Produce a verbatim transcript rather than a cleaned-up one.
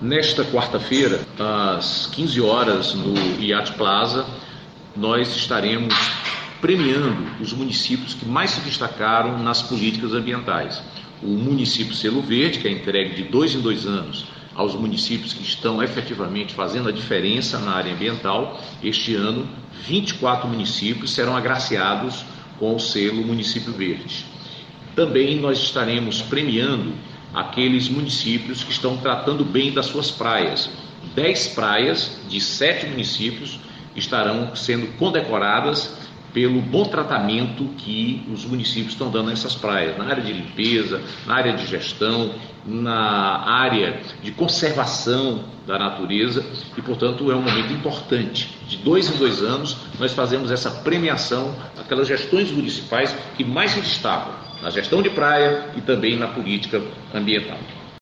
Nesta quarta-feira, às quinze horas, no Yacht Plaza, nós estaremos premiando os municípios que mais se destacaram nas políticas ambientais. O município Selo Verde, que é entregue de dois em dois anos aos municípios que estão efetivamente fazendo a diferença na área ambiental. Este ano, vinte e quatro municípios serão agraciados com o selo Município Verde. Também nós estaremos premiando aqueles municípios que estão tratando bem das suas praias. Dez praias de sete municípios estarão sendo condecoradas pelo bom tratamento que os municípios estão dando a essas praias, na área de limpeza, na área de gestão, na área de conservação da natureza, e, portanto, é um momento importante. De dois em dois anos, nós fazemos essa premiação àquelas gestões municipais que mais se destacam na gestão de praia e também na política ambiental.